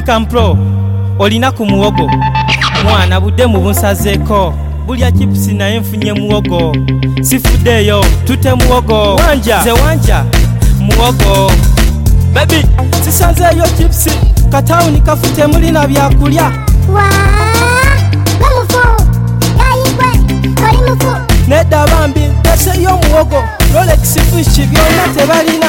Ikampro olina ku muwogo mwana budde mu bunsazeeko bulya chips naye nfunye muwogo sifuddeeyo tute muwogo wanja ze wanja muwogo baby sisanzeeyo chips katawuni kafute mulina byakulya nedda bambi teseyo muwogo Rolex fish byonna tebalina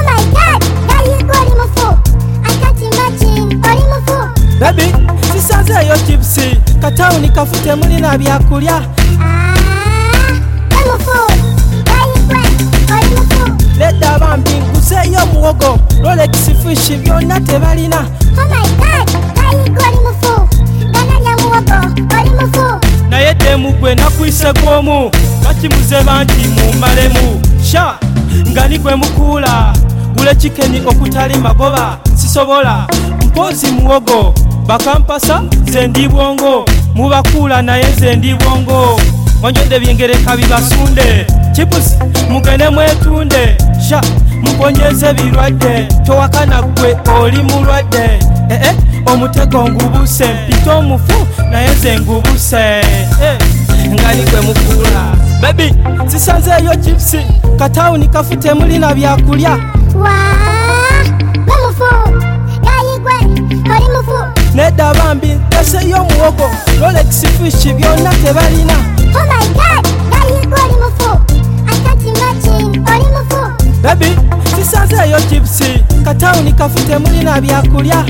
baby sisanzeeyo chips katawuni kafute mulina byakulya nedda bambi nkuzeeyo muwogo Rolex fish byonna tebalina naye demu gwe nakwise gwomu bakimuze banti mumalemu sha nga ni gwe mukuula gule chikeni okutali magoba sisobola mpozi muwogo bakampasa ze ndi bwongo mubakuula naye ze ndi bwongo onjodde byengereka bibasunde chipusi mugende mwetunde sha muponyeze birwadde towakana gwe oli mulwadde omutego ngubuse mpita omufu naye ze ngubuse nga ni gwe mukuula baby sisanzeeyo chips katawuni kafute mulina byakulya nedda bambi teseyo muwogo Rolex fish byonna tebalina baby sisanzeeyo chips katawuni kafute mulina byakulya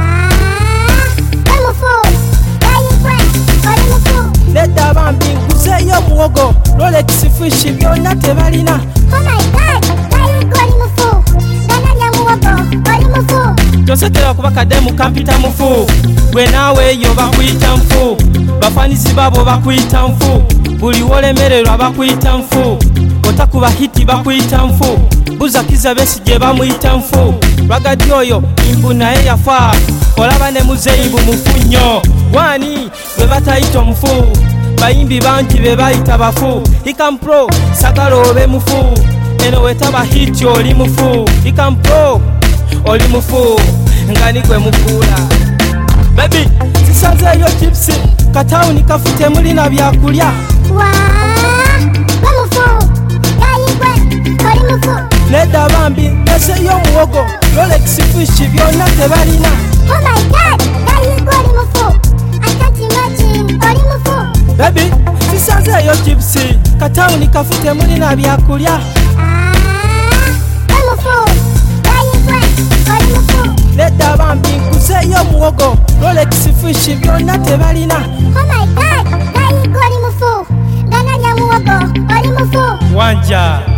nedda bambi nkuzeeyo muwogo Rolex fish byonna tebalina tosekera kuba kademu kampita mufu gwe naawe eyo bakuyita nfu bafanisi babo bakuyita nfu buli wolemererwa bakuyita nfu otakuba hiti bakuyita nfu buzakiza Besigye bamuyita nfu lwagati oyo imbu naye yafa olaba ne muzeyimbu mufu nnyo wani bwe batayita omufu bayimbi bangi be bayita bafu Ikampro sagala obe mufu eno wetaba hiti oli mufu Ikampro oli mufu nga ni gwe mukuula baby sisanzeeyo chips katawuni kafute mulina byakulya nedda bambi teseyo muwogo Rolex fish byonna tebalina baby sisanzeeyo chips katawuni kafute mulina byakulya nedda bambi nkuzeeyo muwogo Rolex fish byonna tebalina wanja